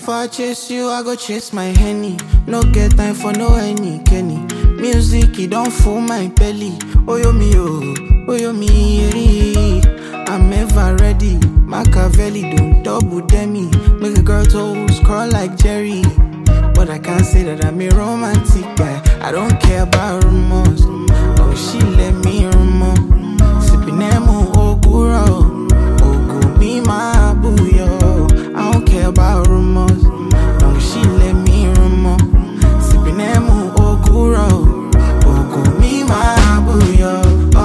Before I chase you, I go chase my Henny. No get time for no any Kenny. Music, it don't fool my belly. Oh yo me, I'm ever ready. Machiavelli don't double demi. Make a girl toes curl like Jerry. But I can't say that I'm a romantic guy. I don't care about rumors. Oh, she let me rumor. Sipping emo, ogura, ogu me my boo yo. I don't care about rumors. No, she let me rumor. Sipping emo, ogura, ogu me my boo yo.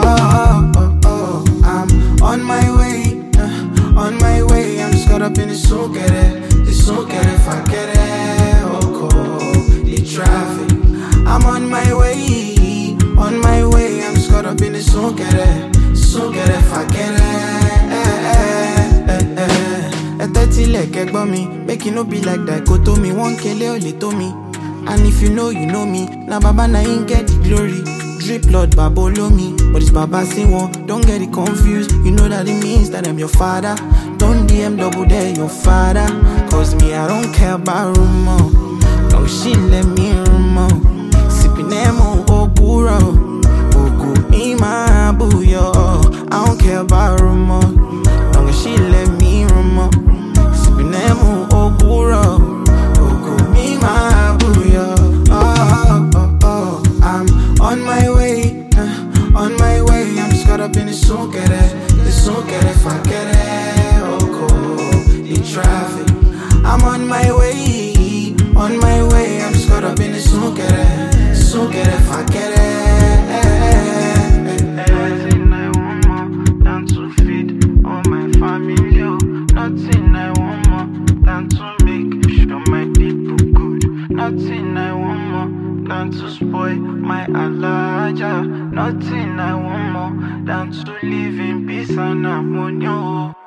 I'm on my way, on my way. I'm just caught up in this so get it, if I get it. Traffic. I'm on my way, I'm just caught up in this so get it, if I get it. A 30 leg egg by me, make it no be like that. Go to me, one kele only to me. And if you know me. Now Baba na ain't get the glory. Drip Lord Babolo me, but it's Baba sing one. Don't get it confused. You know that it means that I'm your father. Don't DM double dare your father. Cause me, I don't care about rumor. Oh, she let me rumor. Sipping emo, ogura, ogu me my boo yo. I don't care about rumor. Long as she let me rumor. Sipping emo, ogura, ogu me my boo yo. I'm on my way, I'm just caught up in this so get it, if I get it. Oh, cool, the traffic. I'm on my way, I'm just caught up in this so get it, if I get it. Nothing I want more than to feed all my family, oh. Nothing I want more than to make sure my people good. Nothing I want more than to spoil my alaja. Nothing I want more than to live in peace and harmony, oh.